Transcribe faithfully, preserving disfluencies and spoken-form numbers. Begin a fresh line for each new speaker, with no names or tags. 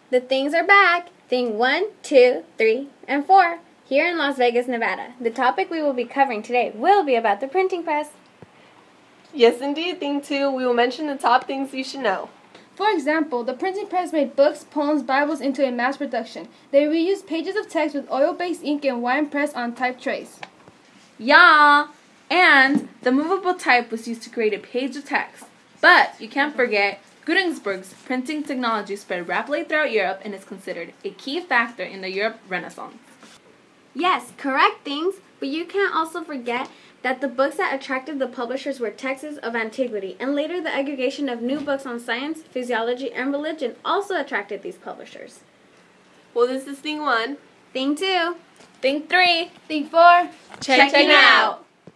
The things are back. Thing one, two, three, and four. Here in Las Vegas, Nevada. The topic we will be covering today will be about the printing press.
Yes, indeed. Thing two, we will mention the top things you should know.
For example, the printing press made books, poems, Bibles into a mass production. They reused pages of text with oil-based ink and wire pressed on type trays.
Yeah, and the movable type was used to create a page of text. But you can't forget, Gutenberg's printing technology spread rapidly throughout Europe and is considered a key factor in the Europe Renaissance.
Yes, correct things, but you can't also forget that the books that attracted the publishers were texts of antiquity, and later the aggregation of new books on science, physiology, and religion also attracted these publishers.
Well, this is thing one.
Thing two.
Thing three.
Thing four.
Check it out.